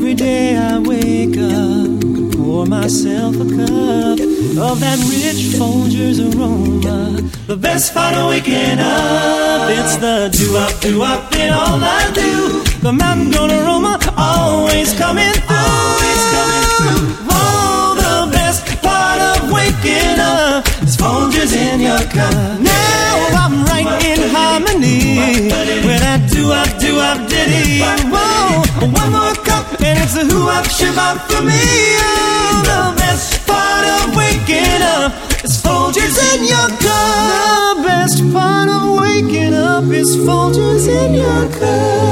Every day I wake up, pour myself a cup of that rich Folgers aroma. The best part of waking up, it's the do-up in all I do. The mountain goat aroma always coming through. Oh, the best part of waking up is Folgers in your cup. Now I'm right in harmony with that do-up ditty. Whoa, one more cup and it's a who-up ship-up for me. Oh, the best part of waking up is Folgers in your cup. The best part of waking up is Folgers in your cup.